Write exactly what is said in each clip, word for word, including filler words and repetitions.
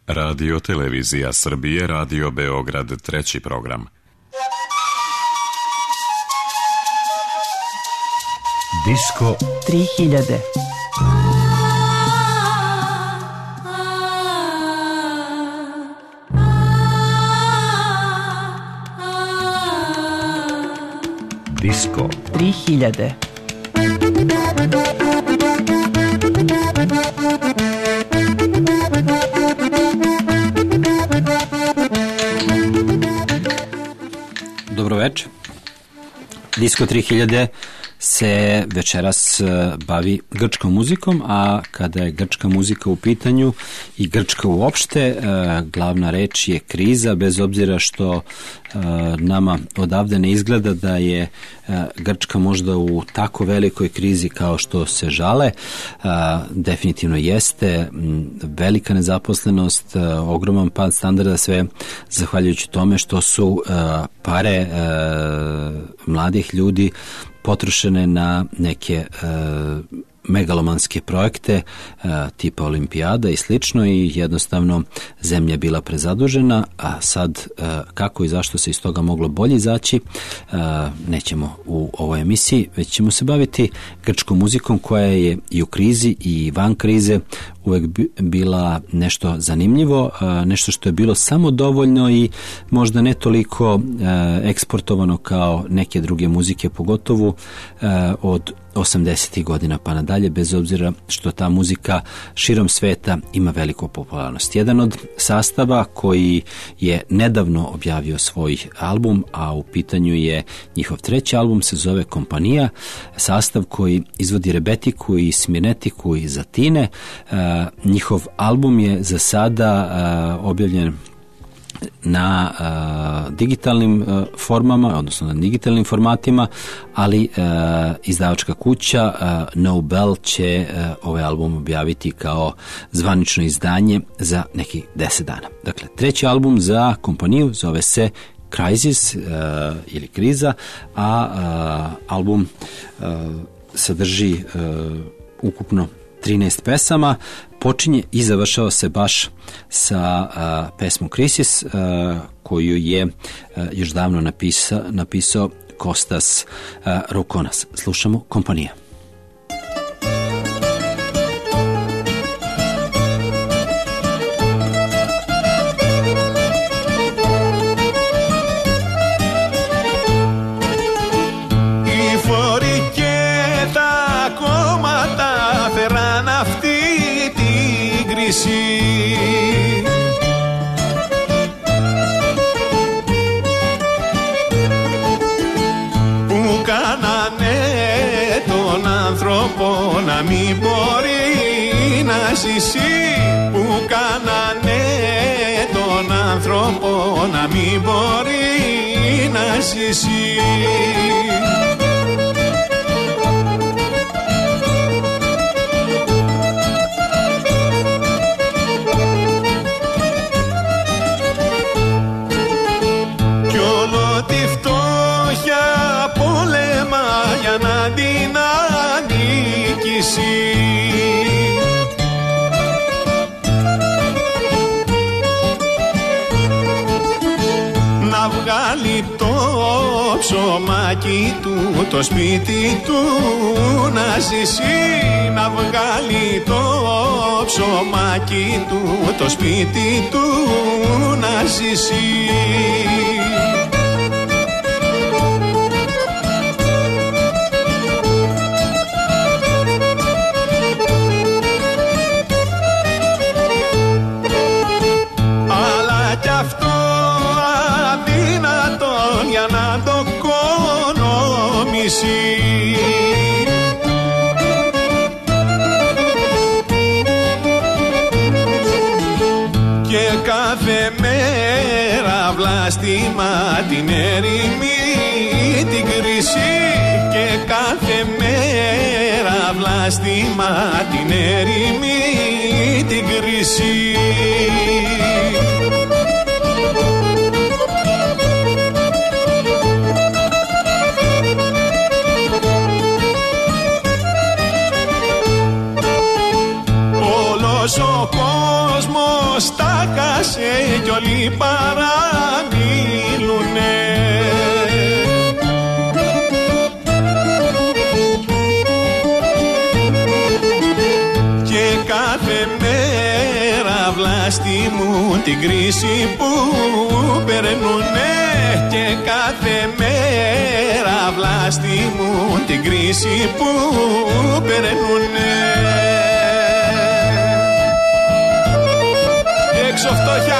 Radio Televizija Srbije, Radio Beograd, treći program. Disko tri hiljade. Disko tri hiljade. Dobro večer. Disko tri hiljade se večeras bavi grčkom muzikom, a kada je grčka muzika u pitanju i Grčka uopšte, glavna reč je kriza, bez obzira što nama odavde ne izgleda da je Grčka možda u tako velikoj krizi kao što se žale. Definitivno jeste velika nezaposlenost, ogroman pad standarda, sve zahvaljujući tome što su pare mladih ljudi potrošene na neke e, megalomanske projekte e, tipa olimpijada i slično i jednostavno zemlja je bila prezadužena, a sad e, kako i zašto se iz toga moglo bolje izaći, e, nećemo u ovoj emisiji, već ćemo se baviti grčkom muzikom koja je i u krizi i van krize uvek bila nešto zanimljivo, nešto što je bilo samo dovoljno i možda ne toliko eksportovano kao neke druge muzike, pogotovo od osamdesetih godina pa nadalje, bez obzira što ta muzika širom sveta ima veliku popularnost. Jedan od sastava koji je nedavno objavio svoj album, a u pitanju je njihov treći album, se zove Kompanija, sastav koji izvodi rebetiku i smirnetiku i zatine. Njihov album je za sada objavljen na uh, digitalnim uh, formama, odnosno na digitalnim formatima, ali uh, izdavačka kuća uh, Nobel će uh, ovaj album objaviti kao zvanično izdanje za nekih deset dana. Dakle, treći album za kompaniju zove se Crisis uh, ili Kriza, a uh, album uh, sadrži uh, ukupno trinaest pesama, počinje i završava se baš sa uh, pesmom Krisis, uh, koju je uh, još davno napisa, napisao Kostas uh, Roukonas. Slušamo Kompanija. Που κάνανε τον άνθρωπο να μην μπορεί να ζήσει, που κάνανε τον άνθρωπο να μην μπορεί να ζήσει. Να την ανίκηση, να βγάλει το ψωμάκι του, το σπίτι του να ζήσει, να βγάλει το ψωμάκι του, το σπίτι του να ζήσει. Και κάθε μέρα βλάστημα την έρημη την κρίση, και κάθε μέρα βλάστημα την έρημη την κρίση. Ο κόσμος κόσμος τα χάσε κι όλοι παραμιλουνε. Και κάθε μέρα βλάστημουν την κρίση που περνουνε. Και κάθε μέρα βλάστημουν την κρίση που περνουνε. Έξω φτώχεια!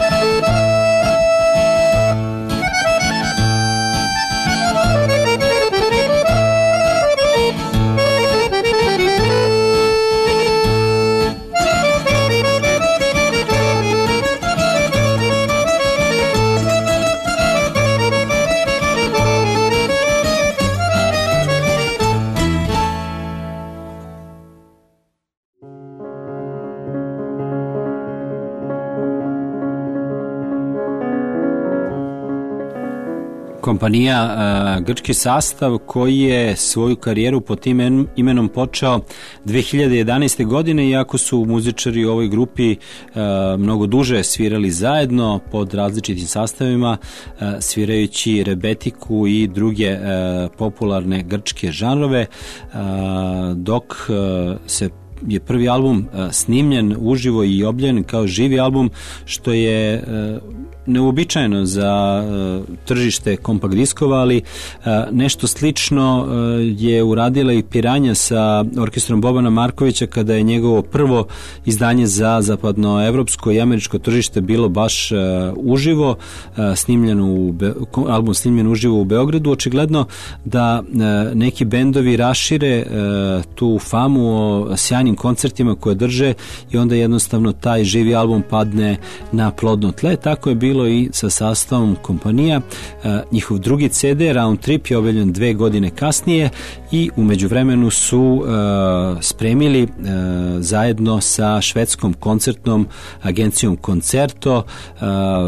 Kompanija, uh, grčki sastav koji je svoju karijeru pod tim imenom počeo dve hiljade jedanaeste. godine, iako su muzičari u ovoj grupi uh, mnogo duže svirali zajedno pod različitim sastavima, uh, svirajući rebetiku i druge uh, popularne grčke žanrove, uh, dok uh, se je prvi album uh, snimljen uživo i objavljen kao živi album, što je uh, neuobičajeno za uh, tržište kompakt diskova, ali uh, nešto slično uh, je uradila i Piranja sa orkestrom Bobana Markovića kada je njegovo prvo izdanje za zapadnoevropsko i američko tržište bilo baš uh, uživo, uh, snimljeno u Be- album snimljen uživo u Beogradu. Očigledno da uh, neki bendovi rašire uh, tu famu o sjajnim koncertima koje drže i onda jednostavno taj živi album padne na plodno tle. Tako je bilo i sa sastavom Kompanija. E, njihov drugi C D Round Trip je objavljen dve godine kasnije i u međuvremenu su e, spremili e, zajedno sa švedskom koncertnom agencijom Concerto e,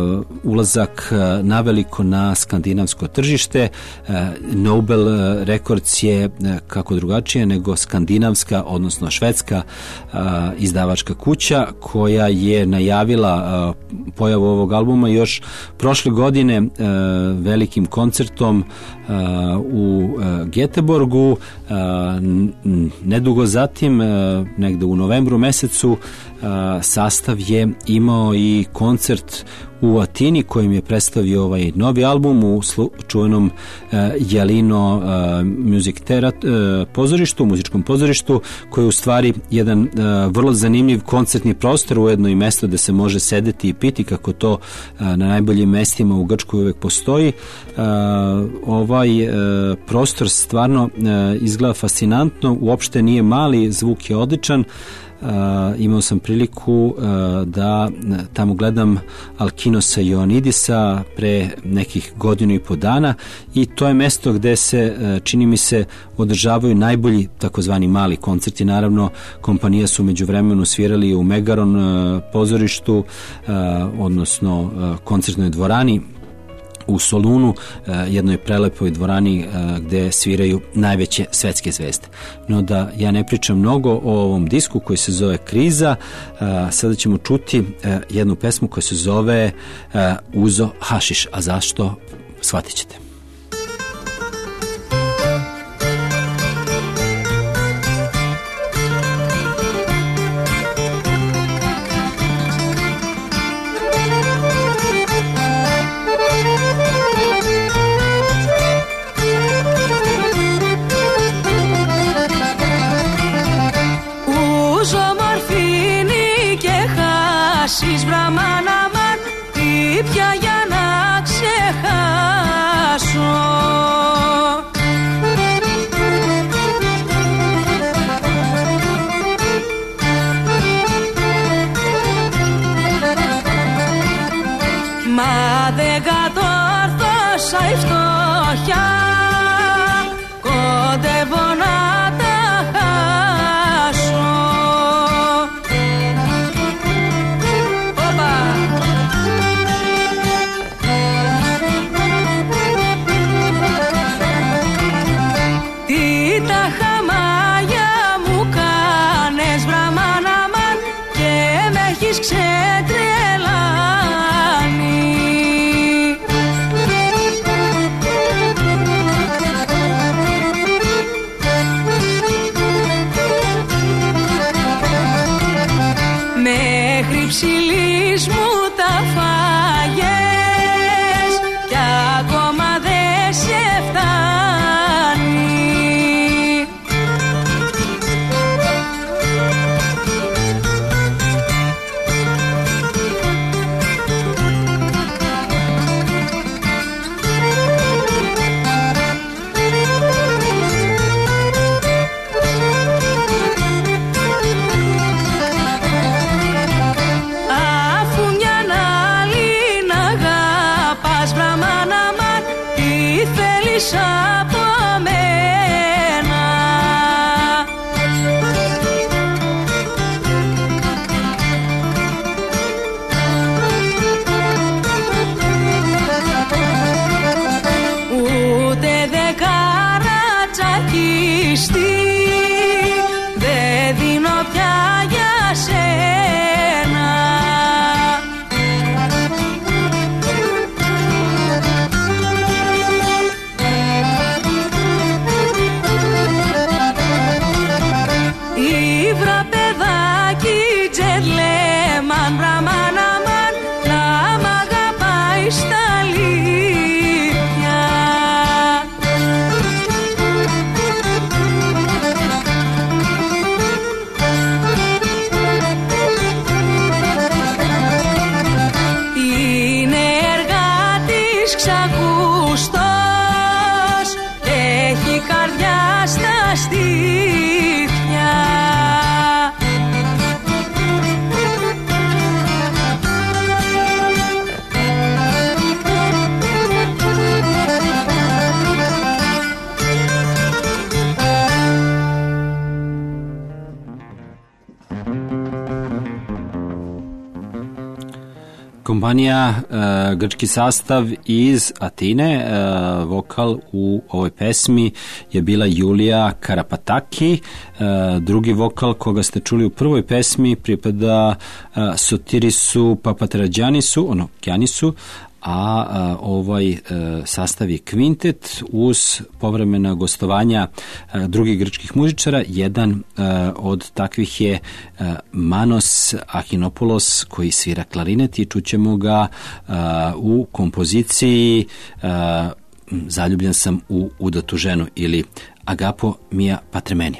ulazak e, naveliko na skandinavsko tržište. e, Nobel Records je e, kako drugačije nego skandinavska, odnosno švedska e, izdavačka kuća koja je najavila e, pojavu ovog albuma još prošle godine e, velikim koncertom e, u e, Göteborgu. E, nedugo zatim, e, negde u novembru mesecu, e, sastav je imao i koncert u Atini kojim je predstavio ovaj novi album u slu, čuvenom e, Jelino e, Music Terat, e, pozorištu, muzičkom pozorištu, koji je u stvari jedan e, vrlo zanimljiv koncertni prostor, ujedno i mesto gde se može sedeti i piti, kako to e, na najboljim mestima u Grčkoj uvek postoji. E, ovaj e, prostor stvarno e, izgleda fascinantno, uopšte nije mali, zvuk je odličan. Uh, imao sam priliku uh, da tamo gledam Alkinosa Ioannidisa pre nekih godinu i po dana i to je mesto gde se, uh, čini mi se, održavaju najbolji takozvani mali koncerti. Naravno, Kompanija su među vremenu svirali u Megaron uh, pozorištu, uh, odnosno uh, koncertnoj dvorani u Solunu, jednoj prelepoj dvorani gde sviraju najveće svetske zvezde. No da ja ne pričam mnogo o ovom disku koji se zove Kriza, sada ćemo čuti jednu pesmu koja se zove Uzo hašiš. A zašto? Shvatit ćete. Χάσεις βραμάν αμάν, τι πια για να ξεχάσω. Μα δεν κατόρθωσα η φτώχεια, κοντεύω να τα χάσω. Ξέτρε ψηλής μου τα φάγες κι ακόμα δεν σε φτάνει. Από μένα ούτε δεκάρα τσακιστή δεν δίνω πια για σένα. Τζερλέμαν, ραμάν, αμάν, να μ' αγαπάει στα αλήθεια. Είναι εργάτης ξακουστός, έχει καρδιά στα στήθια. Kompanija, uh, grčki sastav iz Atine, uh, vokal u ovoj pesmi je bila Julija Karapataki, uh, drugi vokal koga ste čuli u prvoj pesmi pripada uh, Sotirisu Papatrađanisu, ono Kjanisu, a, a ovaj a, sastav je kvintet uz povremena gostovanja a, drugih grčkih muzičara. Jedan a, od takvih je a, Manos Achinopoulos koji svira klarinet i čućemo ga a, u kompoziciji a, Zaljubljen sam u udatu ženu ili Agapo mia patremeni.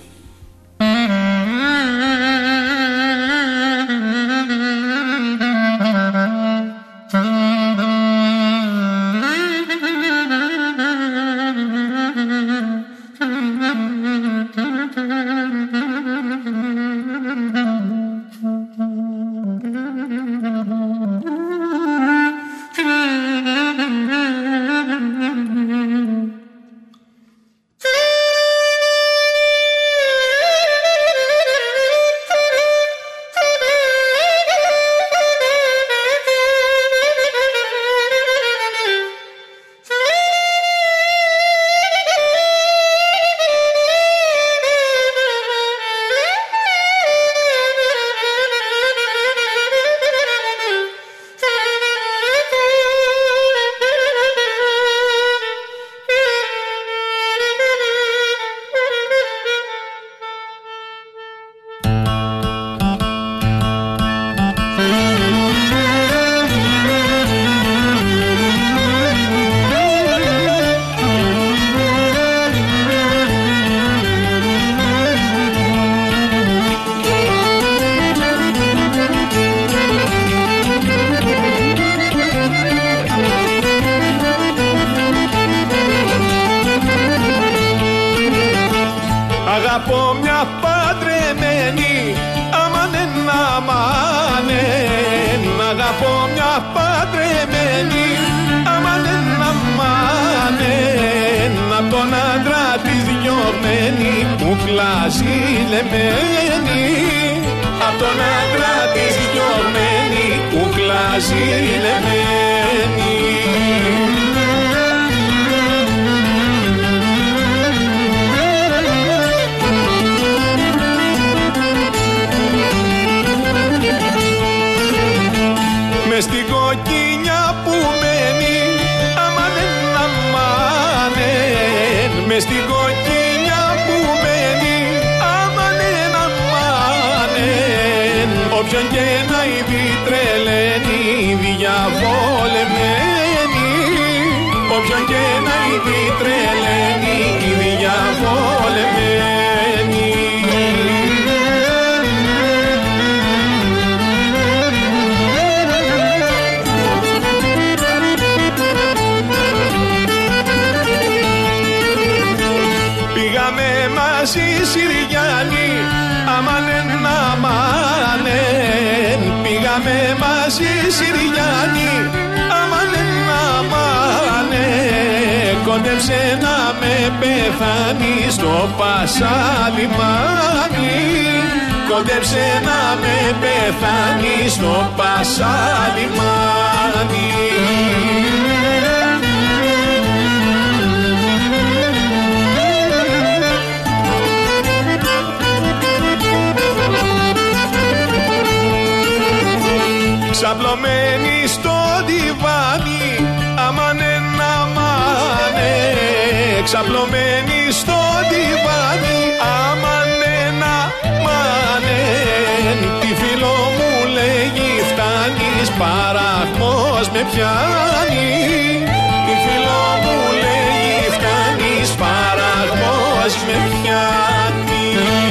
Αγαπώ μια παντρεμένη, αμανεν, αμανεν. Αγαπώ μια παντρεμένη, αμανεν, αμανεν. Απ' τον άντρα της διωγμένη, κούκλα ζηλεμένη. Απ' τον άντρα της διωγμένη, κούκλα ζηλεμένη. Μες στην κοκκίνια που μένει, αμάνεν, αμάνεν. Μες στην κοκκίνια που μένει, αμάνεν, αμάνεν. Ο όποιον και να είδει τρελαίνει, διαβολεμένη. Όποιον και να είδει τρελαίνει, διαβολεμένη. Πήγαμε μαζί Συριανοί, αμάνεν αμάνεν. Πήγαμε μαζί Συριανοί, αμάνεν αμάνεν. Κόντεψε να με πεθάνει στο Πασαλιμάνι. Κόντεψε να με πεθάνει στο Πασαλιμάνι. Ξαπλωμένη στο διβάνι, αμάνεν αμάνε. Ξαπλωμένη στο διβάνι, αμάνεν αμάνε. Τι φίλο μου λέγει φτάνεις, παραχμός με πιάνει. Τι φίλο μου λέγει φτάνεις, παραχμός με πιάνει.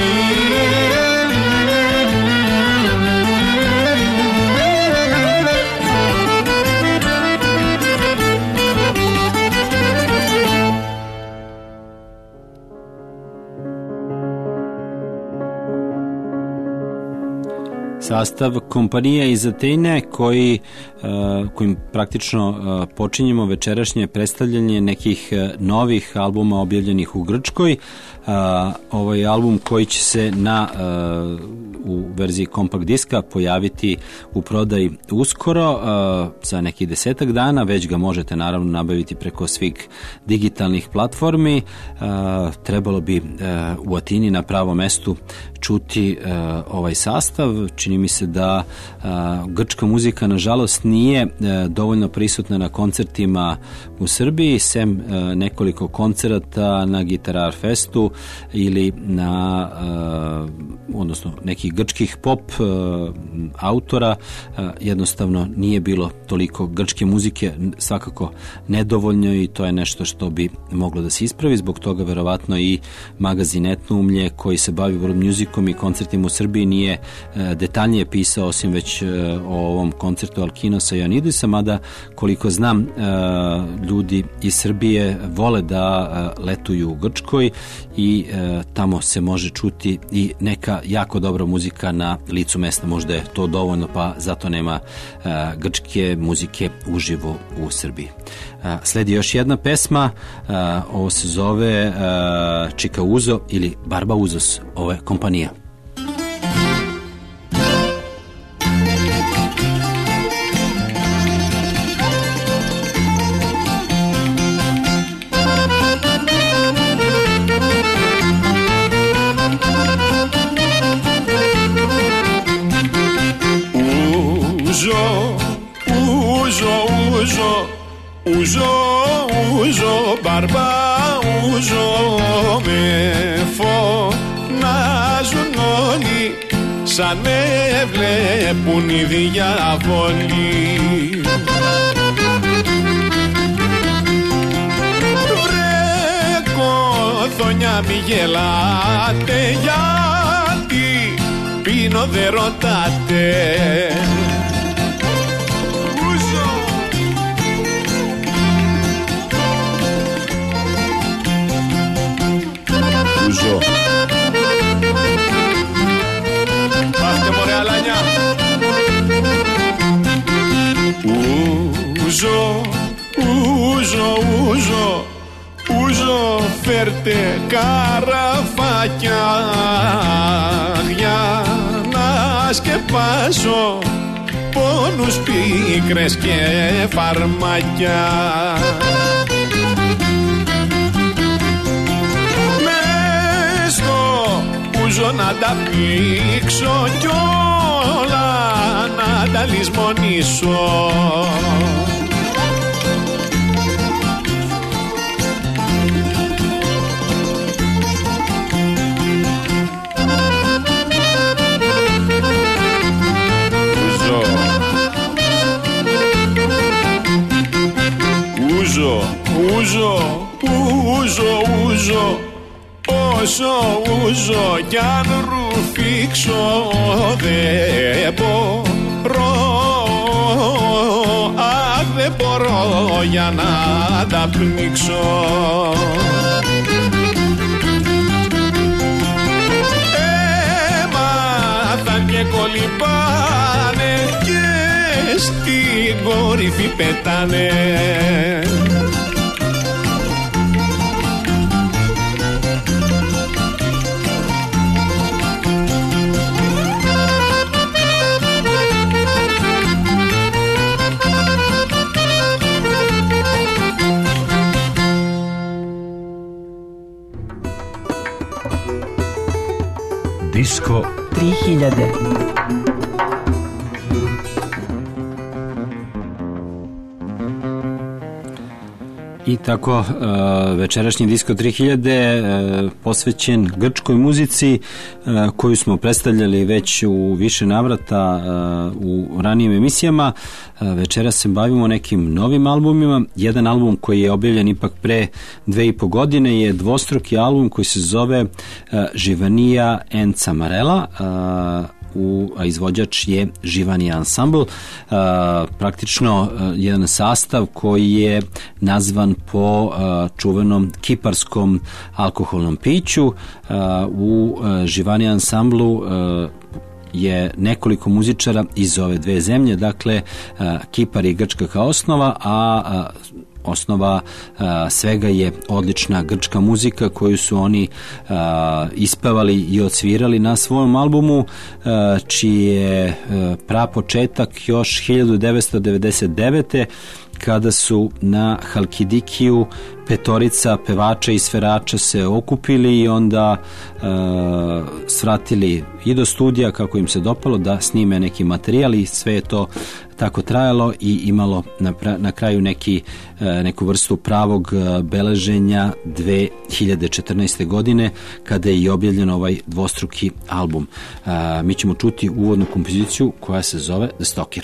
Sastav kompanija iz Atene koji, kojim praktično počinjemo večerašnje predstavljanje nekih novih albuma objavljenih u Grčkoj. Ovaj album koji će se na u verziji kompakt diska pojaviti u prodaji uskoro, za nekih desetak dana, već ga možete naravno nabaviti preko svih digitalnih platformi. Trebalo bi u Atini na pravom mestu čuti ovaj sastav. Čini mi se da grčka muzika nažalost nije dovoljno prisutna na koncertima u Srbiji, sem nekoliko koncerata na Gitarar Festu ili na odnosno nekih grčkih pop autora. Jednostavno nije bilo toliko grčke muzike, svakako nedovoljno, i to je nešto što bi moglo da se ispravi. Zbog toga verovatno i magazin Etnoumlje koji se bavi world musicom i koncertima u Srbiji nije detaljnije pisao, osim već o ovom koncertu Alkinosa i Ionidisa, mada koliko znam ljudi iz Srbije vole da letuju u Grčkoj i tamo se može čuti i neka jako dobra muzika na licu mesta. Možda je to dovoljno, pa zato nema grčke muzike uživo u Srbiji. Sledi još jedna pesma, ovo se zove Čikauzo ili Barbauzos, ovo je kompanija. Ούζο, ούζο, μπαρμπά, ούζο, με φωνάζουν όλοι, σαν με βλέπουν οι διάβολοι. Βρε κοθονιά μη γελάτε, γιατί πίνω δε ρωτάτε. Ούζο. Πάστε μωρέ αλάνια. Ούζο, ούζο, ούζο, ούζο, φέρτε καραφάκια για να σκεπάσω πόνους, πίκρες και φαρμάκια. Ούζο να τα πήξω κι όλα να τα λησμονήσω. όσο ούζω κι αν ρουφήξω δεν μπορώ, αχ δεν μπορώ για να τα πνίξω. Έμαθαν και κολυμπάνε και στην κορυφή πετάνε. Disko tri hiljade. I tako uh, večerašnji Disko tri hiljade uh, posvećen grčkoj muzici uh, koju smo predstavljali već u više navrata uh, u ranijim emisijama. Uh, večeras se bavimo nekim novim albumima. Jedan album koji je objavljen ipak pre dve i po godine je dvostruki album koji se zove uh, Živanija and Camarela. Uh, U, a izvođač je Živani Ensemble, a, praktično a, jedan sastav koji je nazvan po a, čuvenom kiparskom alkoholnom piću. A, u a, Živani Ensemblu a, je nekoliko muzičara iz ove dve zemlje, dakle a, Kipar i Grčka kao osnova, a, a osnova a, svega je odlična grčka muzika koju su oni a, ispevali i odsvirali na svojom albumu, a, čiji je a, prapočetak još hiljadu devetsto devedeset devete kada su na Halkidikiju petorica pevača i svirača se okupili i onda e, svratili i do studija kako im se dopalo da snime neki materijal i sve je to tako trajalo i imalo na, na kraju neki, e, neku vrstu pravog beleženja dve hiljade četrnaeste. godine kada je i objavljen ovaj dvostruki album. E, mi ćemo čuti uvodnu kompoziciju koja se zove The Stalker.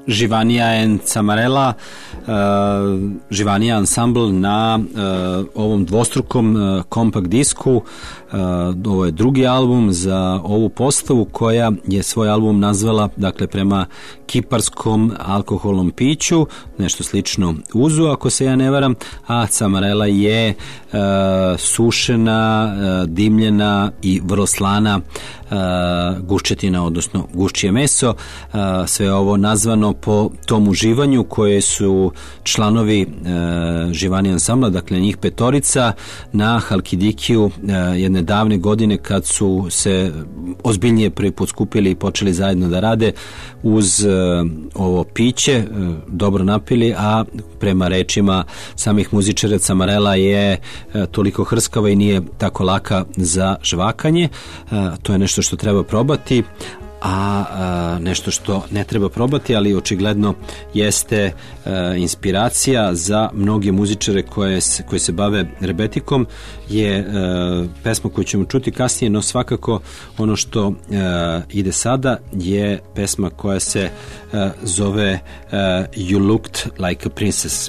Živanija and Camarela, uh, Živanija ansambl na uh, ovom dvostrukom uh, kompakt disku. Uh, ovo je drugi album za ovu postavu koja je svoj album nazvala, dakle, prema kiparskom alkoholnom piću, nešto slično uzu, ako se ja ne varam, a Camarela je uh, sušena, uh, dimljena i vrlo slana uh, guščetina, odnosno guščije meso. Uh, sve ovo nazvano po tom uživanju koje su članovi uh, Živani ansambla, dakle njih petorica, na Halkidikiju uh, jedne davne godine kad su se ozbiljnije prvi put skupili i počeli zajedno da rade uz uh, ovo piće, uh, dobro napili, a prema rečima samih muzičara Camarela je uh, toliko hrskava i nije tako laka za žvakanje. Uh, to je nešto što treba probati, a, a nešto što ne treba probati, ali očigledno jeste a, inspiracija za mnoge muzičare koje se, koje se bave rebetikom, je a, pesma koju ćemo čuti kasnije, no svakako ono što a, ide sada je pesma koja se a, zove a, You Looked Like a Princess.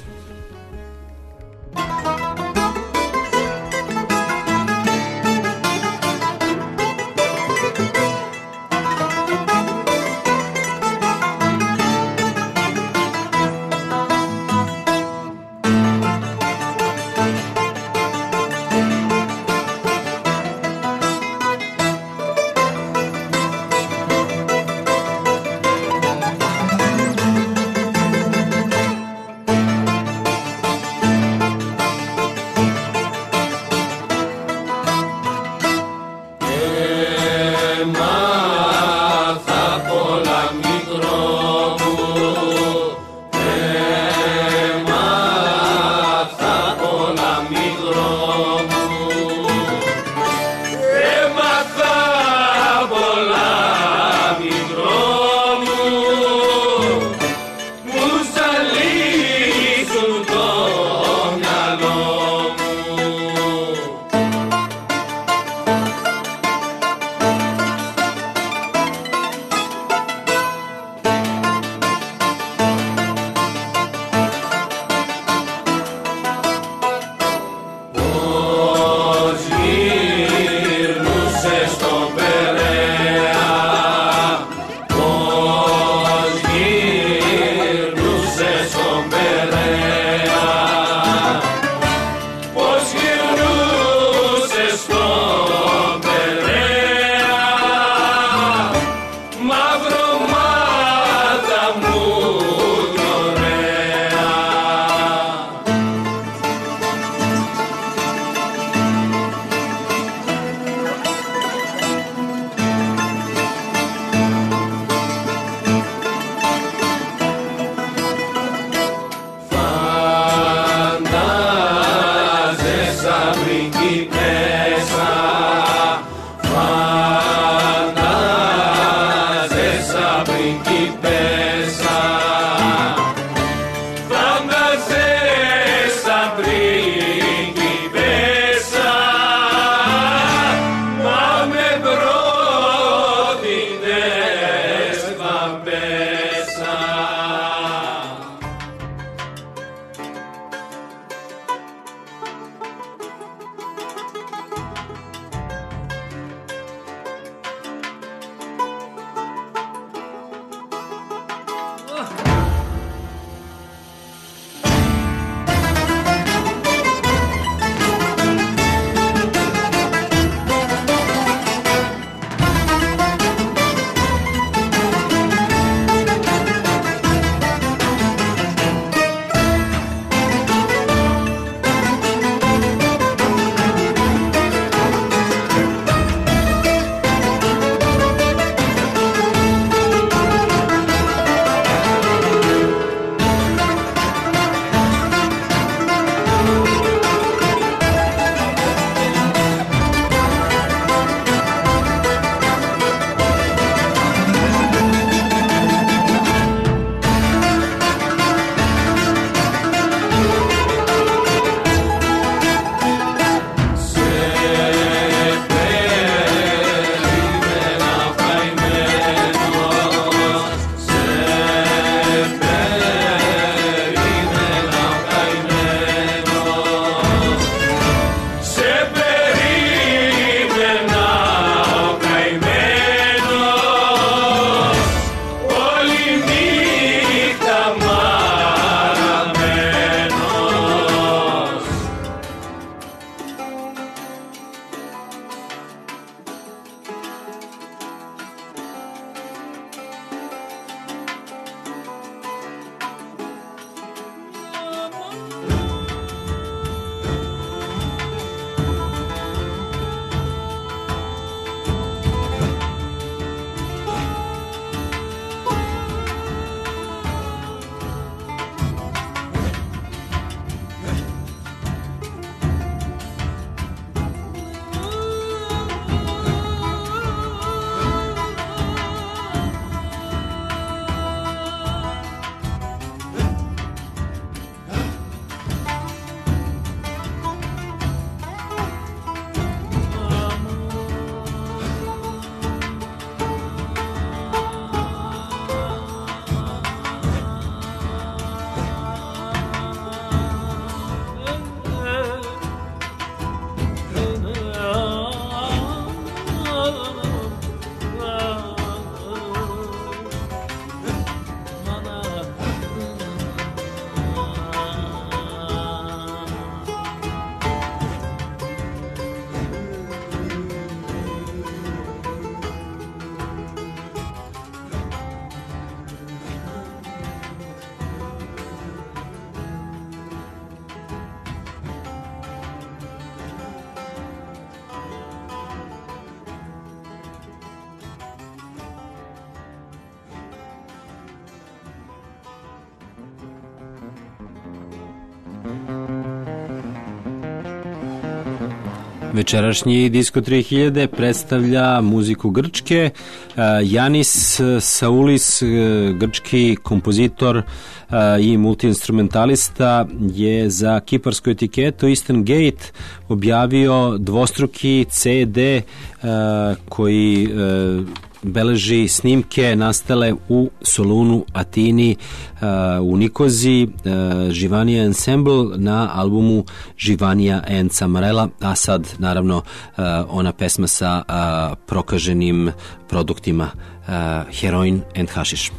Večerašnji Disko tri hiljade predstavlja muziku Grčke. Janis Saulis, grčki kompozitor i multiinstrumentalista, je za kiparsku etiketu Eastern Gate objavio dvostruki ce de koji beleži snimke nastale u Solunu, Atini, u Nikozi, Živanija Ensemble na albumu Živanija and Samarela, a sad naravno ona pesma sa prokaženim produktima heroin and hašiš.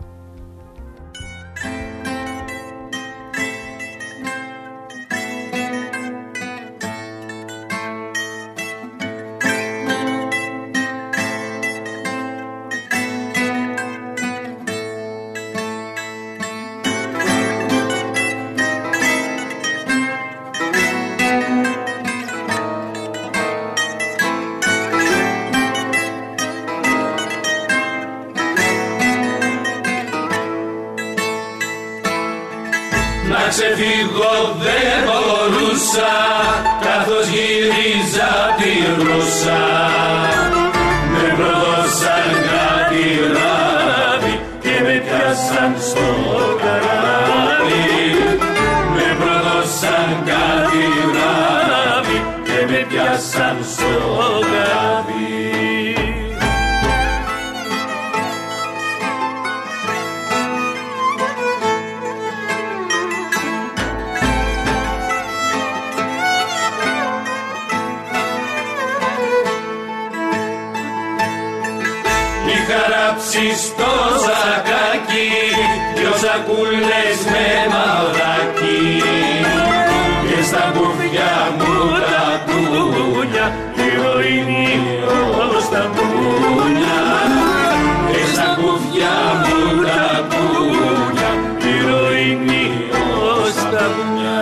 Να ξεφύγω δεν μπορούσα, καθώς γύριζα απ' τη Ρούσα. Με προδώσαν κάτι ράβι και με πιάσαν στο καράβι. Με προδώσαν κάτι ράβι και με πιάσαν στο καράβι. Στο ζακάκι δυο σακούλες με μαυράκι και στα κουφιά μου τα κούνια ηρωίνη ως τα μπούνια και στα κουφιά μου τα κούνια ηρωίνη ως τα μπούνια.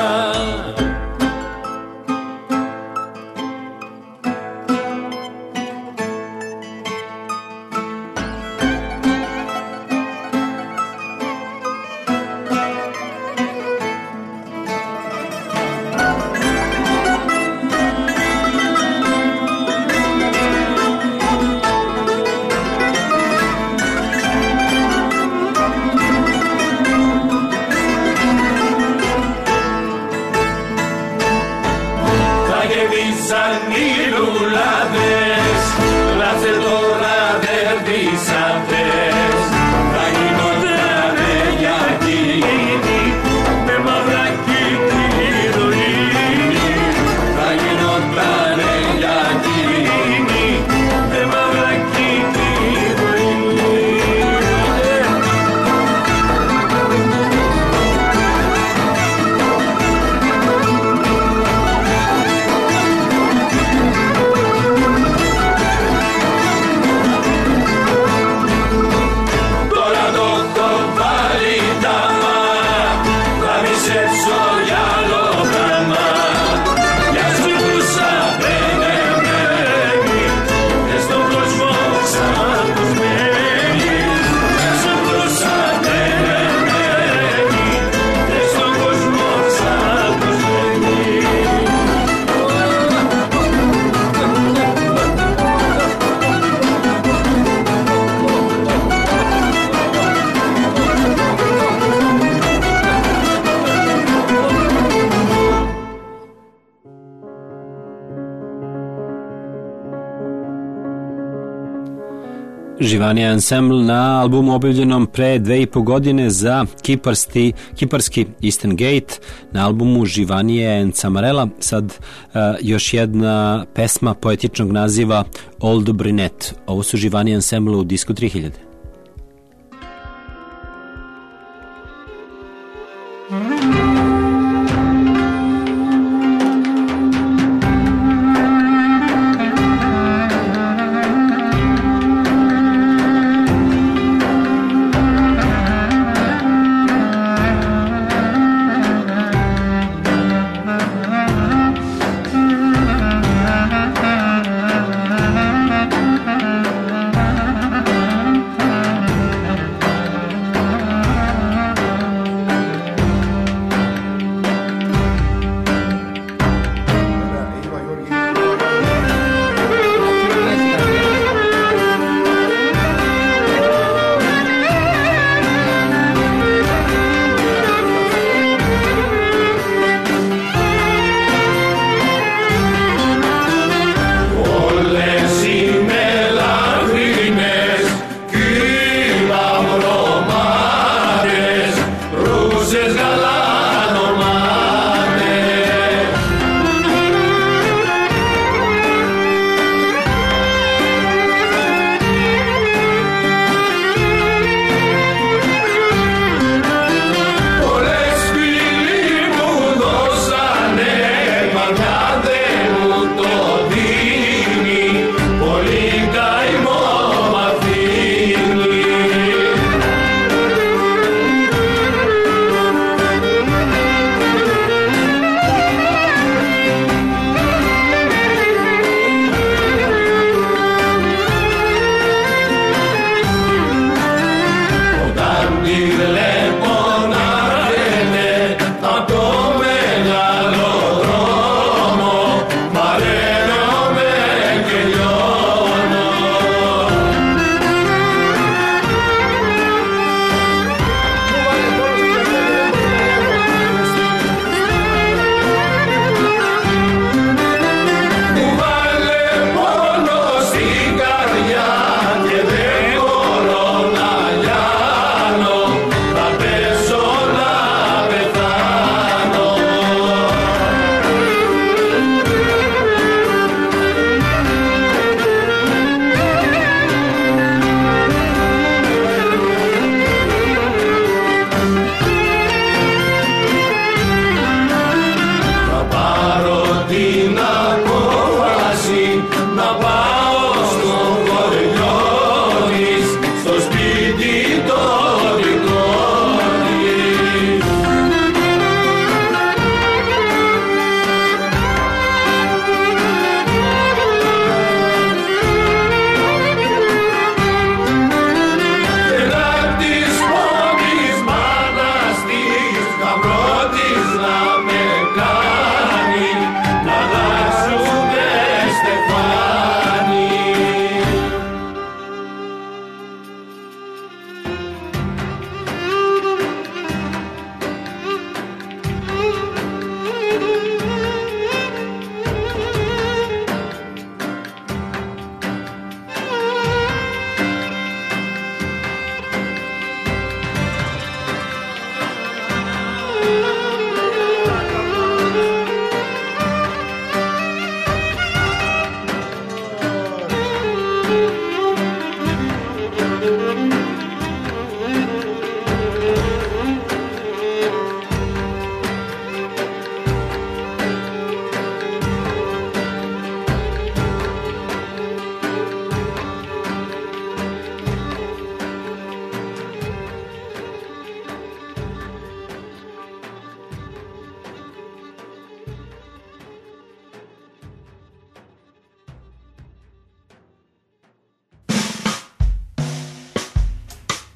Živanija Ensemble na albumu objavljenom pre dve i po godine za kiparski, kiparski Eastern Gate, na albumu Živanije and Samarela. Sad uh, još jedna pesma poetičnog naziva Old Brunette. Ovo su Živanija Ensemble u Disku tri hiljade.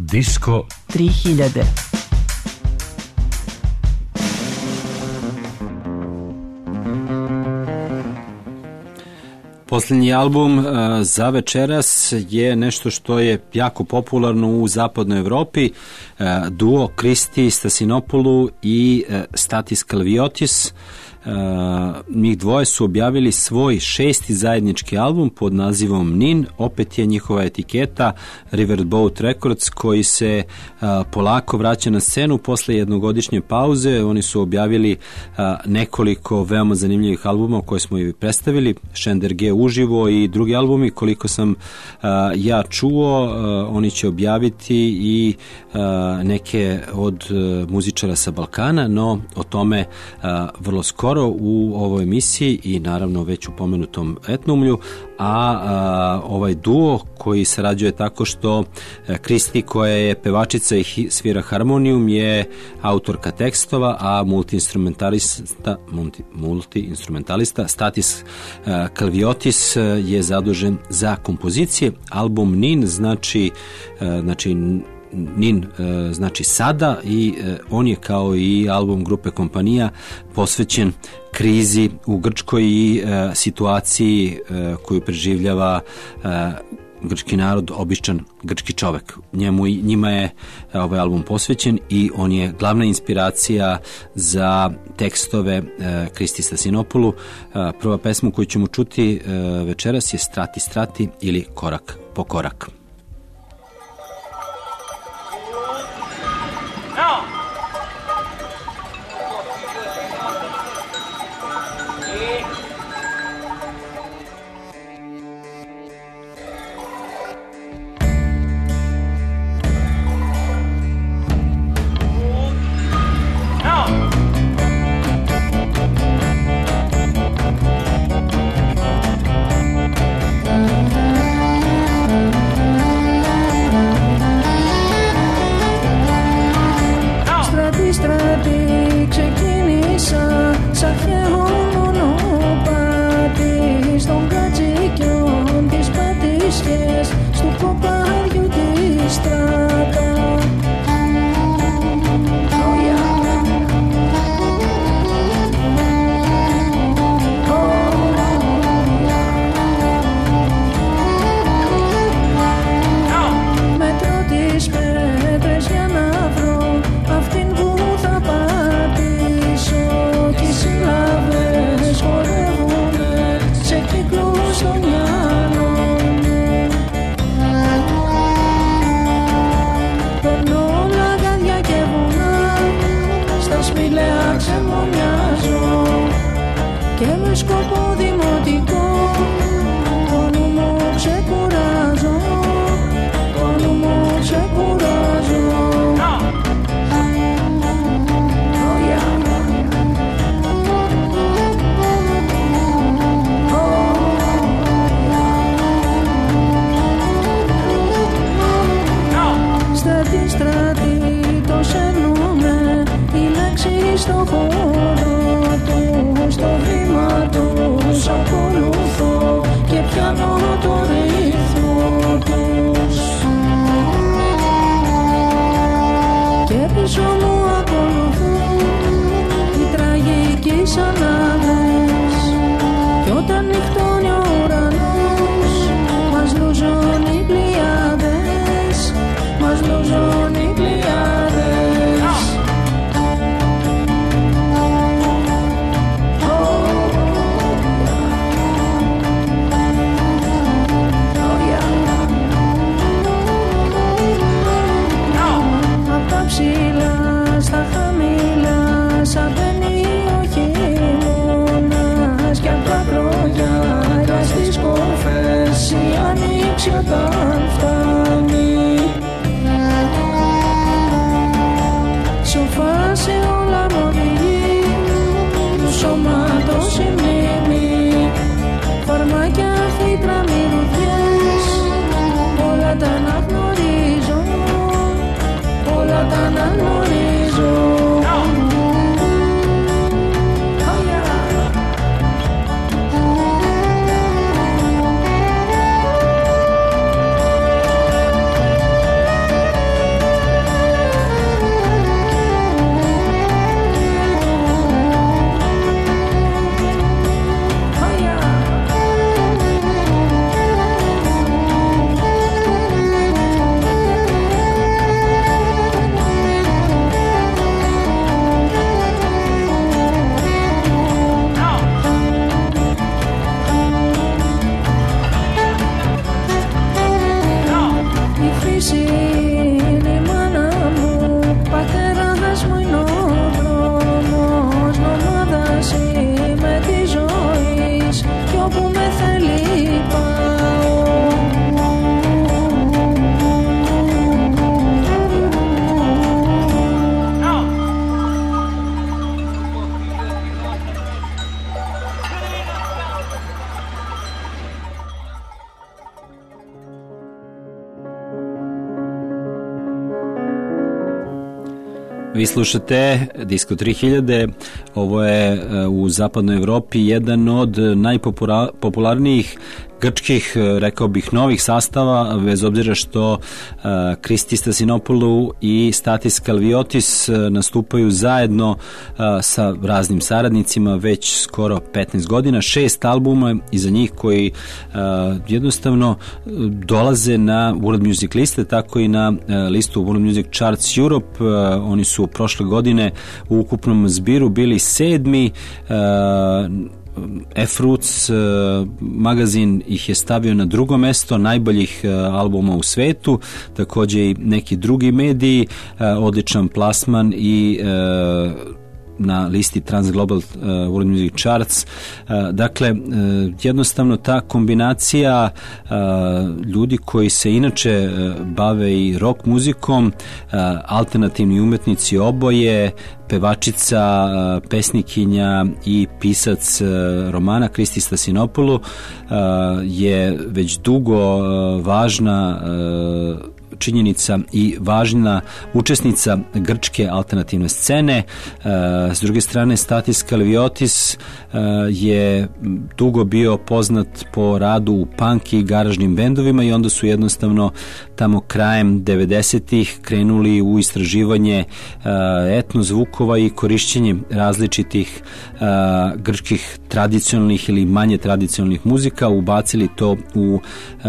Disko tri hiljade. Posljednji album uh, za večeras je nešto što je jako popularno u zapadnoj Evropi. Uh, duo Kristi Stasinopoulou i uh, Statis Kalviotis. Uh, njih dvoje su objavili svoj šesti zajednički album pod nazivom Nin. Opet je njihova etiketa Riverboat Records, koji se uh, polako vraća na scenu posle jednogodišnje pauze. Oni su objavili uh, nekoliko veoma zanimljivih albuma koje smo i predstavili, Šender G uživo i drugi albumi. Koliko sam uh, ja čuo, uh, oni će objaviti i uh, neke od uh, muzičara sa Balkana, no o tome uh, vrlo skoro u ovoj emisiji i naravno već u pomenutom Etnomlju, a, a ovaj duo koji sarađuje tako što Kristi, koja je pevačica i svira harmonijum, je autorka tekstova, a multi-instrumentalista multi, multi-instrumentalista Statis a, Kalviotis je zadužen za kompozicije. Album Nin znači, a, znači Nin e, znači sada i e, on je kao i album grupe Kompanija posvećen krizi u Grčkoj i e, situaciji e, koju preživljava e, grčki narod, običan grčki čovek. Njemu, njima je ovaj album posvećen i on je glavna inspiracija za tekstove e, Kristi Stasinopoulou. E, prva pesma koju ćemo čuti e, večeras je Strati strati ili Korak po korak. Vi slušate Disko tri hiljade, ovo je u zapadnoj Evropi jedan od najpopularnijih grčkih, rekao bih, novih sastava, bez obzira što uh, Christis Stasinopoulos i Statis Kalviotis uh, nastupaju zajedno uh, sa raznim saradnicima već skoro petnaest godina, šest albuma iza njih koji uh, jednostavno dolaze na World Music liste, tako i na uh, listu World Music Charts Europe. Uh, oni su prošle godine u ukupnom zbiru bili sedmi, uh, F-Roots uh, magazin ih je stavio na drugo mesto najboljih uh, albuma u svetu, takođe i neki drugi mediji, uh, odličan plasman i uh, na listi Transglobal uh, World Music Charts. Uh, dakle, uh, jednostavno ta kombinacija uh, ljudi koji se inače uh, bave i rock muzikom, uh, alternativni umetnici oboje, pevačica, pesnikinja i pisac romana Christis Stasinopoulos je već dugo važna činjenica i važna učesnica grčke alternativne scene. S druge strane, Statis Kalviotis je dugo bio poznat po radu u punk i garažnim bendovima i onda su jednostavno tamo krajem devedesetih krenuli u istraživanje etno zvukova i korišćenje različitih grčkih tradicionalnih ili manje tradicionalnih muzika, ubacili to u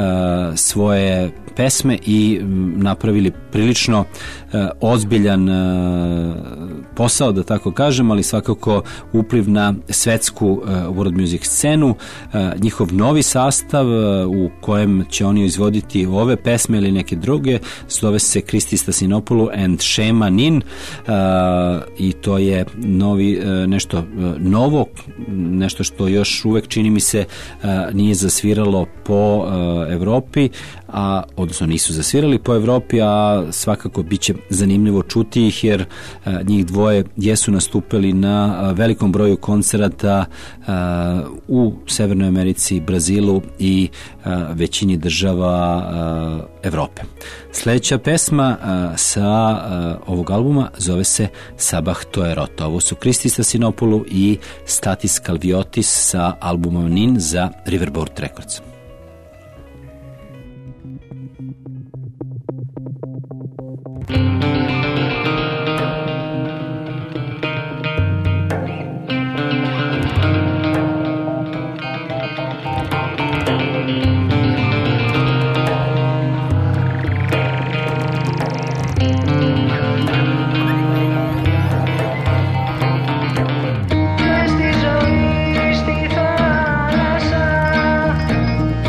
svoje pesme i napravili prilično uh, ozbiljan uh, posao, da tako kažem, ali svakako upliv na svetsku uh, world music scenu. Uh, njihov novi sastav uh, u kojem će oni izvoditi ove pesme ili neke druge zove se Christis Stasinopoulos and Shema Nin uh, i to je novi, uh, nešto uh, novo, nešto što još uvek čini mi se uh, nije zasviralo po uh, Evropi, a odnosno nisu zasvirali po Evropi, a svakako bit će zanimljivo čuti ih jer a, njih dvoje jesu nastupili na a, velikom broju koncerata a, u Severnoj Americi, Brazilu i a, većini država a, Evrope. Sledeća pesma a, sa a, ovog albuma zove se Sabah to Erota. Ovo su Christis Stasinopoulos i Statis Kalviotis sa albumom Nin za Riverboard Records. Στη ζωή, στη θάλασσα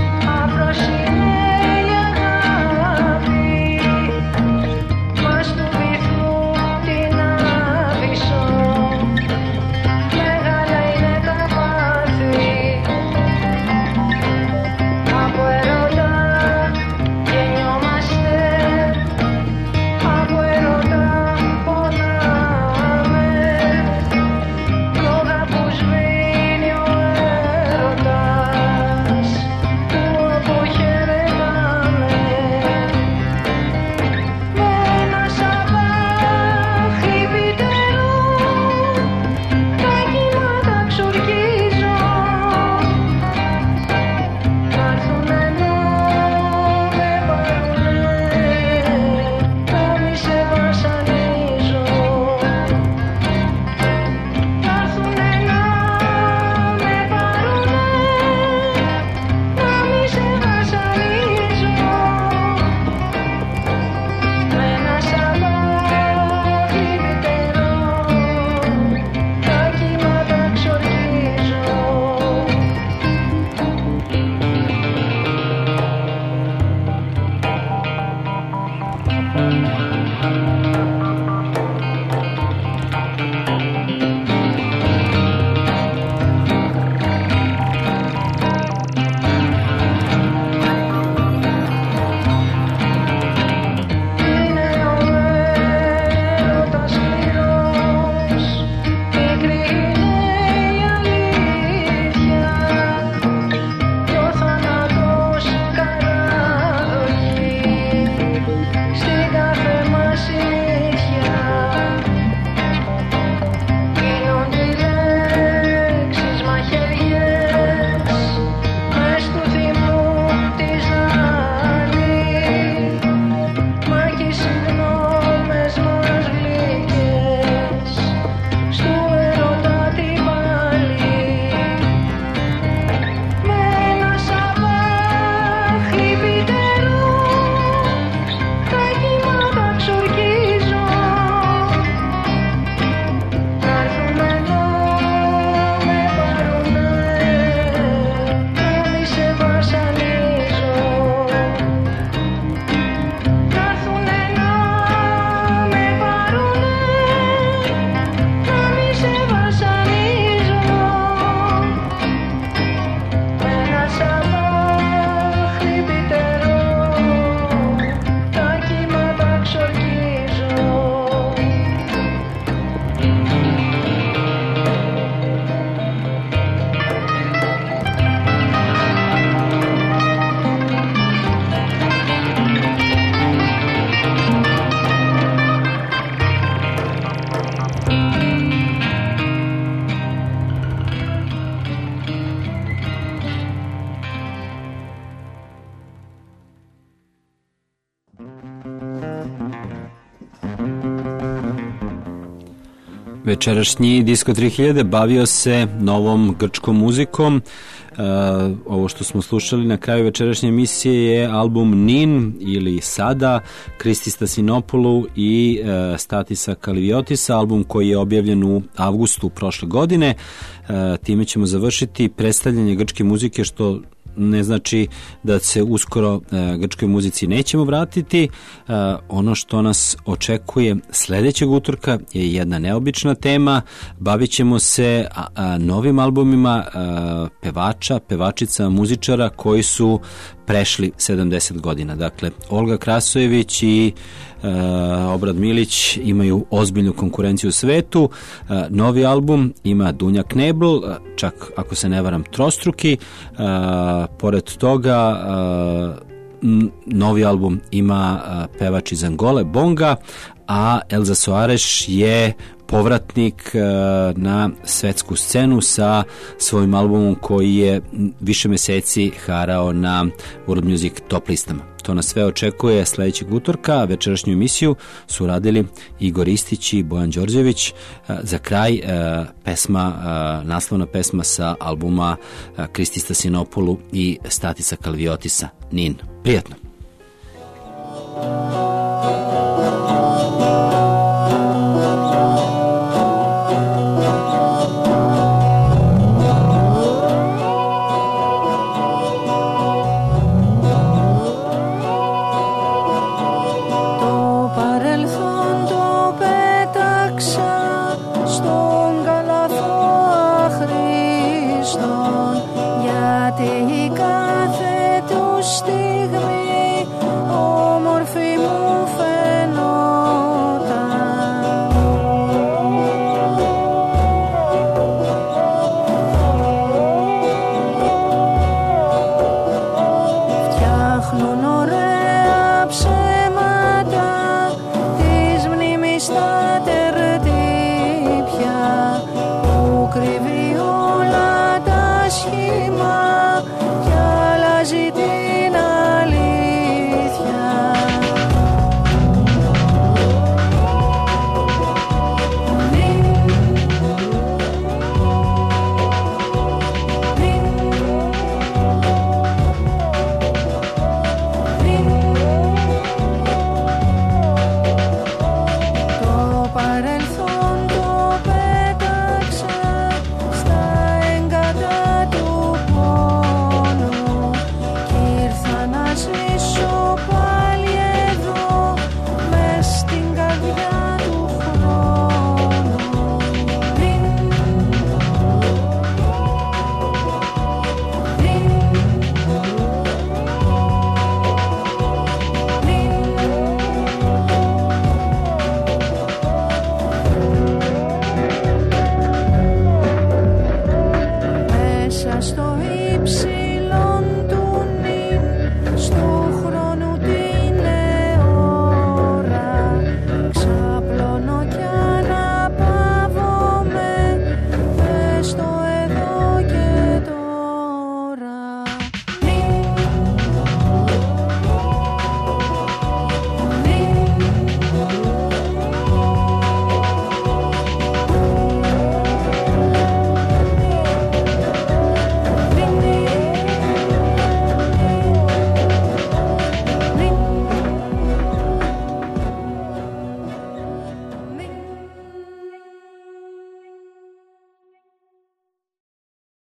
Večerašnji Disko tri hiljade bavio se novom grčkom muzikom. Uh, ovo što smo slušali na kraju večerašnje emisije je album Nin ili Sada Kristista Sinopoulou i uh, Statisa Kaliviotisa, album koji je objavljen u avgustu prošle godine. Uh, time ćemo završiti predstavljanje grčke muzike, što ne znači da se uskoro uh, grčkoj muzici nećemo vratiti. Uh, ono što nas očekuje sledećeg utorka je jedna neobična tema. Bavit ćemo se a, a, novim albumima a, pevača, pevačica, muzičara koji su prešli sedamdeset godina. Dakle, Olga Krasojević i e, Obrad Milić imaju ozbiljnu konkurenciju u svetu. E, novi album ima Dunja Knebl, čak ako se ne varam trostruki. E, pored toga e, novi album ima e, pevač iz Angole, Bonga, a Elza Soares je povratnik na svetsku scenu sa svojim albumom koji je više meseci harao na World Music top listama. To nas sve očekuje sledećeg utorka. Večerašnju emisiju su radili Igor Istić i Bojan Đorđević. Za kraj pesma, naslovna pesma sa albuma Kristista Sinopoulou i Statisa Kaliviotisa, Nin. Prijatno!